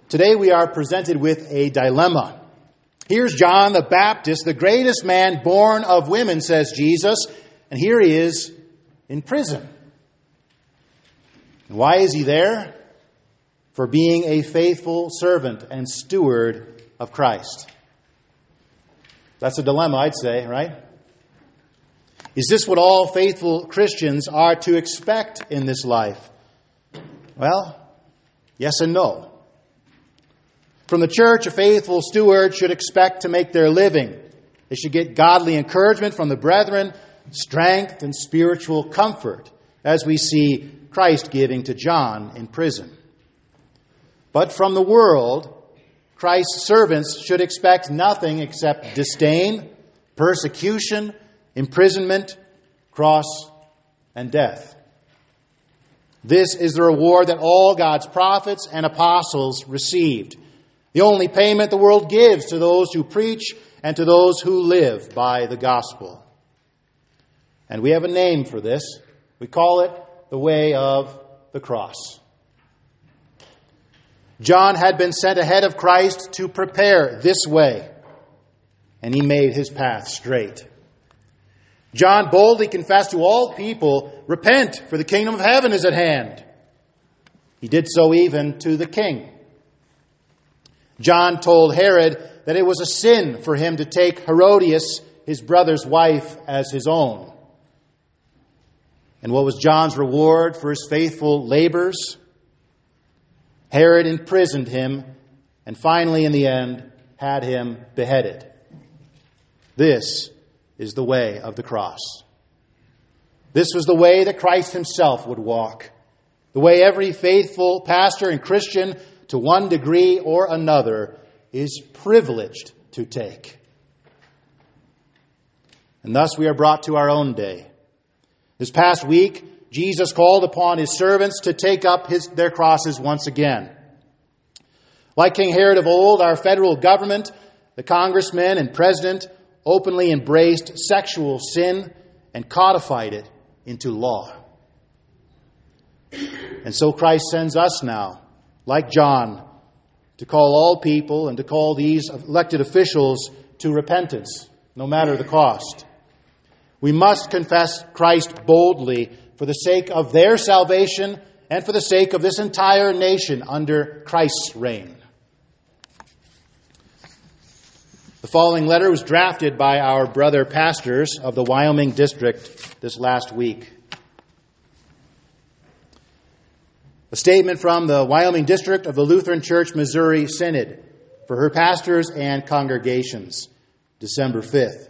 Today we are presented with a dilemma. Here's John the Baptist, the greatest man born of women, says Jesus, and here he is in prison. And why is he there? For being a faithful servant and steward of Christ. That's a dilemma, I'd say, right? Is this what all faithful Christians are to expect in this life? Well, yes and no. From the church, a faithful steward should expect to make their living. They should get godly encouragement from the brethren, strength and spiritual comfort, as we see Christ giving to John in prison. But from the world, Christ's servants should expect nothing except disdain, persecution, imprisonment, cross, and death. This is the reward that all God's prophets and apostles received. The only payment the world gives to those who preach and to those who live by the gospel. And we have a name for this. We call it the way of the cross. John had been sent ahead of Christ to prepare this way, and he made his path straight. John boldly confessed to all people, "Repent, for the kingdom of heaven is at hand." He did so even to the king. John told Herod that it was a sin for him to take Herodias, his brother's wife, as his own. And what was John's reward for his faithful labors? Herod imprisoned him and finally, in the end, had him beheaded. This is the way of the cross. This was the way that Christ himself would walk. The way every faithful pastor and Christian, to one degree or another, is privileged to take. And thus we are brought to our own day. This past week, Jesus called upon his servants to take up their crosses once again. Like King Herod of old, our federal government, the congressman and president, openly embraced sexual sin and codified it into law. And so Christ sends us now, like John, to call all people and to call these elected officials to repentance, no matter the cost. We must confess Christ boldly for the sake of their salvation and for the sake of this entire nation under Christ's reign. The following letter was drafted by our brother pastors of the Wyoming district this last week. A statement from the Wyoming district of the Lutheran Church Missouri Synod for her pastors and congregations, December 5th.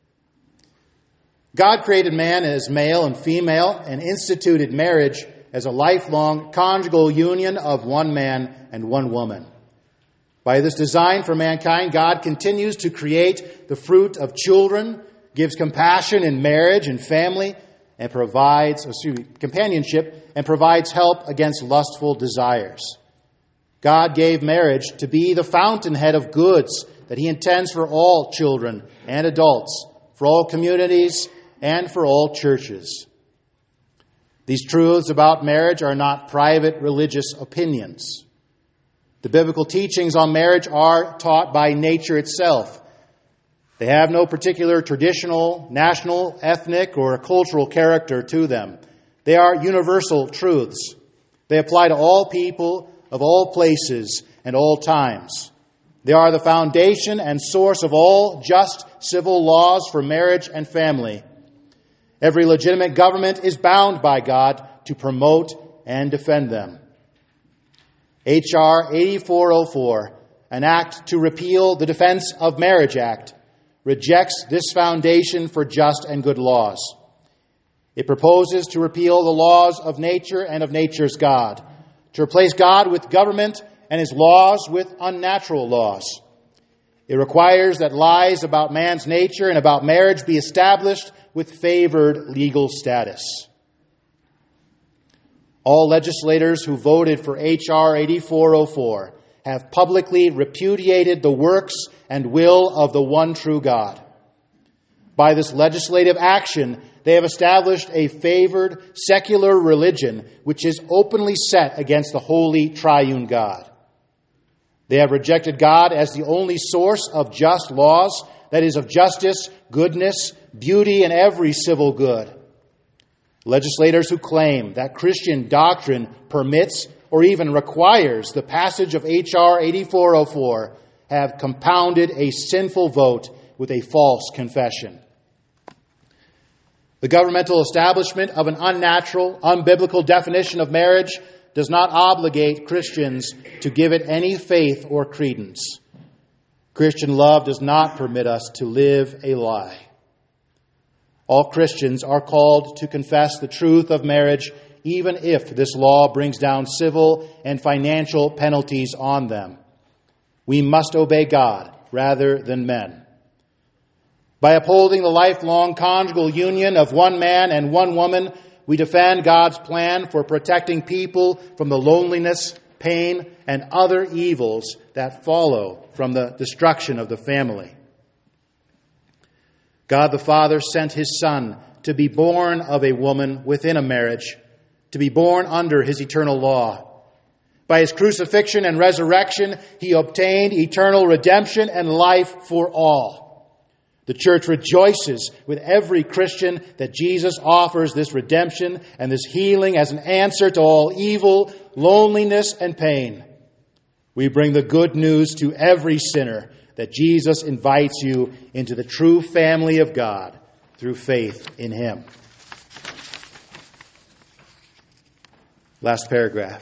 God created man as male and female and instituted marriage as a lifelong conjugal union of one man and one woman. By this design for mankind, God continues to create the fruit of children, gives compassion in marriage and family, and provides companionship and provides help against lustful desires. God gave marriage to be the fountainhead of goods that he intends for all children and adults, for all communities, and for all churches. These truths about marriage are not private religious opinions. The biblical teachings on marriage are taught by nature itself. They have no particular traditional, national, ethnic, or cultural character to them. They are universal truths. They apply to all people of all places and all times. They are the foundation and source of all just civil laws for marriage and family. Every legitimate government is bound by God to promote and defend them. H.R. 8404, an act to repeal the Defense of Marriage Act, rejects this foundation for just and good laws. It proposes to repeal the laws of nature and of nature's God, to replace God with government and his laws with unnatural laws. It requires that lies about man's nature and about marriage be established with favored legal status. All legislators who voted for H.R. 8404 have publicly repudiated the works and will of the one true God. By this legislative action, they have established a favored secular religion which is openly set against the holy triune God. They have rejected God as the only source of just laws, that is, of justice, goodness, beauty, and every civil good. Legislators who claim that Christian doctrine permits or even requires the passage of H.R. 8404 have compounded a sinful vote with a false confession. The governmental establishment of an unnatural, unbiblical definition of marriage does not obligate Christians to give it any faith or credence. Christian love does not permit us to live a lie. All Christians are called to confess the truth of marriage, even if this law brings down civil and financial penalties on them. We must obey God rather than men. By upholding the lifelong conjugal union of one man and one woman, we defend God's plan for protecting people from the loneliness, pain, and other evils that follow from the destruction of the family. God the Father sent His Son to be born of a woman within a marriage, to be born under His eternal law. By His crucifixion and resurrection, He obtained eternal redemption and life for all. The church rejoices with every Christian that Jesus offers this redemption and this healing as an answer to all evil, loneliness, and pain. We bring the good news to every sinner that Jesus invites you into the true family of God through faith in Him. Last paragraph.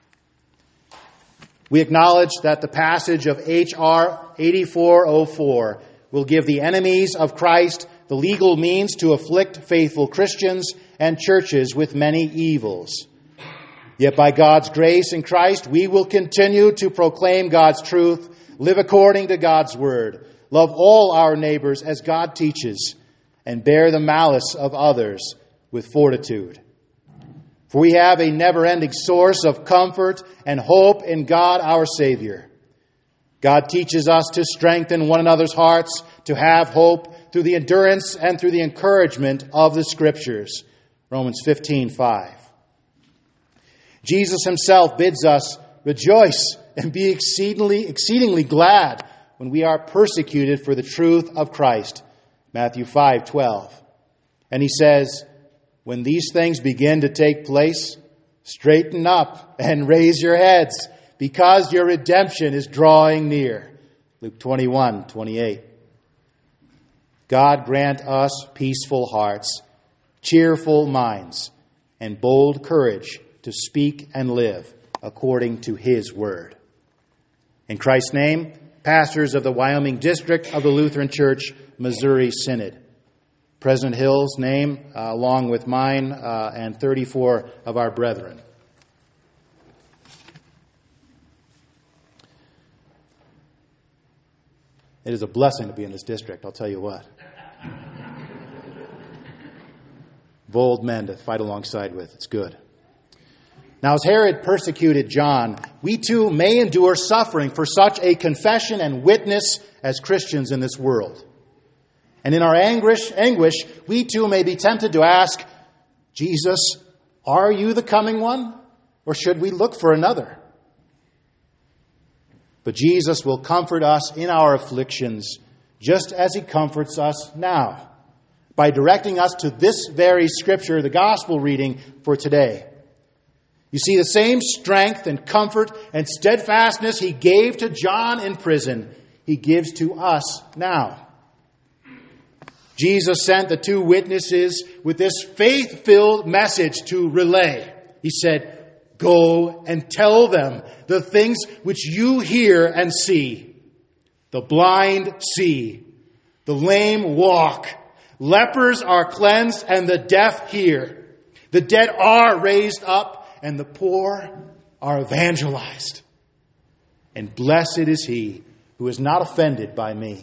We acknowledge that the passage of H.R. 8404 will give the enemies of Christ the legal means to afflict faithful Christians and churches with many evils. Yet by God's grace in Christ, we will continue to proclaim God's truth, live according to God's word, love all our neighbors as God teaches, and bear the malice of others with fortitude. For we have a never-ending source of comfort and hope in God our Savior. God teaches us to strengthen one another's hearts, to have hope through the endurance and through the encouragement of the Scriptures. Romans 15:5. Jesus Himself bids us rejoice and be exceedingly glad when we are persecuted for the truth of Christ. Matthew 5:12. And He says, when these things begin to take place, straighten up and raise your heads, because your redemption is drawing near. Luke 21:28. God grant us peaceful hearts, cheerful minds, and bold courage to speak and live according to His word. In Christ's name, pastors of the Wyoming District of the Lutheran Church, Missouri Synod. President Hill's name, along with mine and 34 of our brethren. It is a blessing to be in this district, I'll tell you what. Bold men to fight alongside with. It's good. Now, as Herod persecuted John, we too may endure suffering for such a confession and witness as Christians in this world. And in our anguish, we too may be tempted to ask, Jesus, are you the coming one? Or should we look for another? But Jesus will comfort us in our afflictions, just as He comforts us now, by directing us to this very Scripture, the Gospel reading for today. You see, the same strength and comfort and steadfastness He gave to John in prison, He gives to us now. Jesus sent the two witnesses with this faith-filled message to relay. He said, go and tell them the things which you hear and see. The blind see, the lame walk, lepers are cleansed, and the deaf hear. The dead are raised up, and the poor are evangelized. And blessed is he who is not offended by me.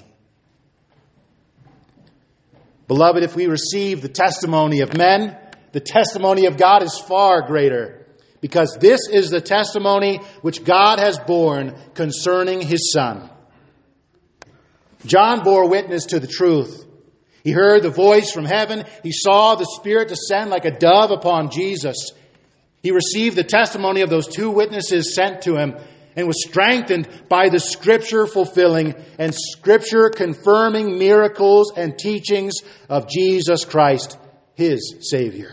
Beloved, if we receive the testimony of men, the testimony of God is far greater, because this is the testimony which God has borne concerning His Son. John bore witness to the truth. He heard the voice from heaven. He saw the Spirit descend like a dove upon Jesus. He received the testimony of those two witnesses sent to him. and was strengthened by the Scripture fulfilling and Scripture confirming miracles and teachings of Jesus Christ, his Savior.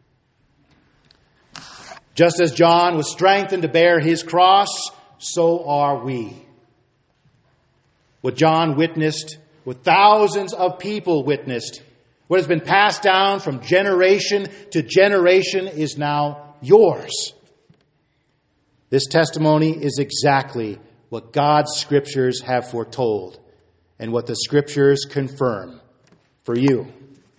Just as John was strengthened to bear his cross, so are we. What John witnessed, what thousands of people witnessed, what has been passed down from generation to generation is now yours. This testimony is exactly what God's Scriptures have foretold and what the Scriptures confirm for you.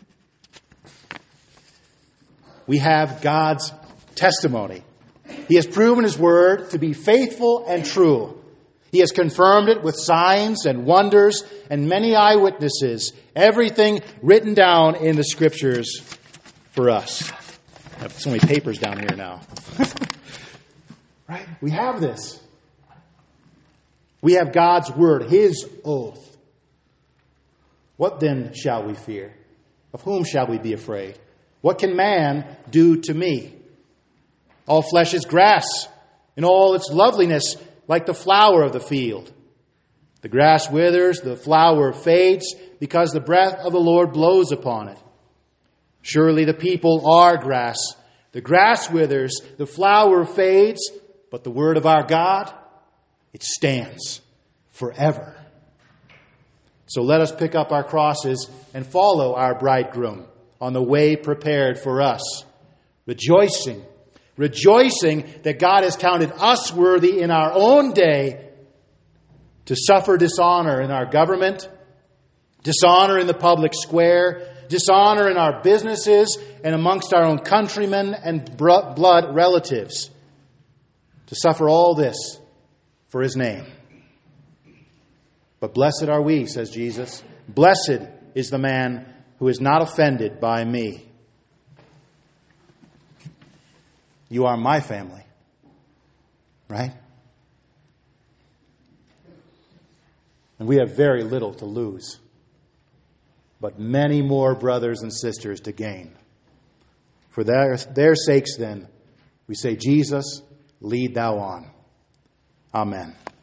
We have God's testimony. He has proven His Word to be faithful and true. He has confirmed it with signs and wonders and many eyewitnesses. Everything written down in the Scriptures for us. I have so many papers down here now. Right? We have this. We have God's Word, His oath. What then shall we fear? Of whom shall we be afraid? What can man do to me? All flesh is grass, and all its loveliness like the flower of the field. The grass withers, the flower fades, because the breath of the Lord blows upon it. Surely the people are grass. The grass withers, the flower fades, but the word of our God, it stands forever. So let us pick up our crosses and follow our bridegroom on the way prepared for us, rejoicing that God has counted us worthy in our own day to suffer dishonor in our government, dishonor in the public square, dishonor in our businesses and amongst our own countrymen and blood relatives, to suffer all this for His name. But blessed are we, says Jesus. Blessed is the man who is not offended by me. You are my family, right? And we have very little to lose, but many more brothers and sisters to gain. For their sakes, then, we say, Jesus, lead thou on. Amen.